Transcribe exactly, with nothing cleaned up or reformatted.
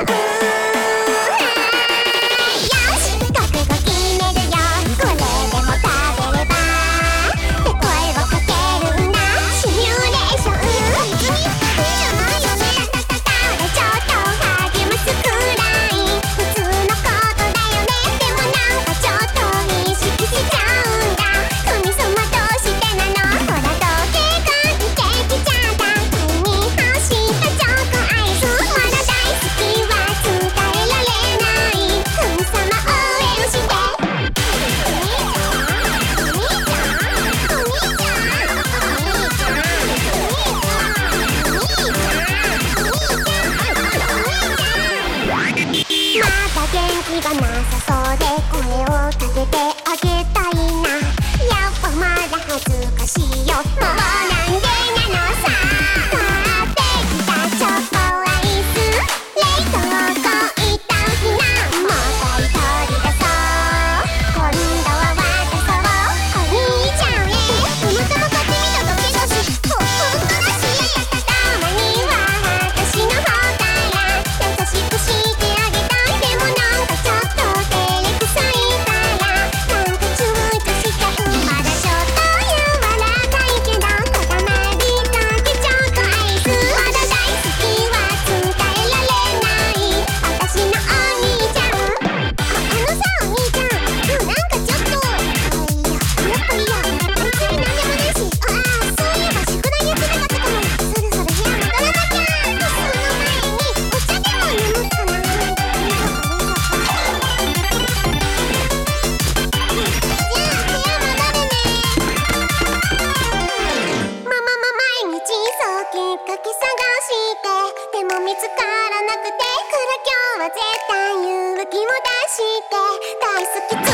元気がなさそうで声をかけてあげたいな。やっぱまだ恥ずかしいよ。もうなんでなのさ。買ってきたチョコアイス冷凍庫いったんひな。もう一人取り出そう。今度は渡そうお兄ちゃんへ。たまたま買ってみただけだしほ、ほんとだし。たまには私の方から優しくしてあげたい。でもなんかちょっと照れくさいから、なんかちゅいとしちゃう。まだちょっと柔らかいけど固まりかけチョコアイス。まだ大好きは伝えられない私のお兄ちゃん。あ、あのさお兄ちゃん、今日なんかちょっといややっぱりいや別になんでもないし。ああそういえば宿題やってなかったかも。そろそろ部屋戻らなきゃ。その前にお茶でも飲むかな。ママも毎日そうきっかけ探してでも見つからなくて、から今日は絶対勇気を出して大好き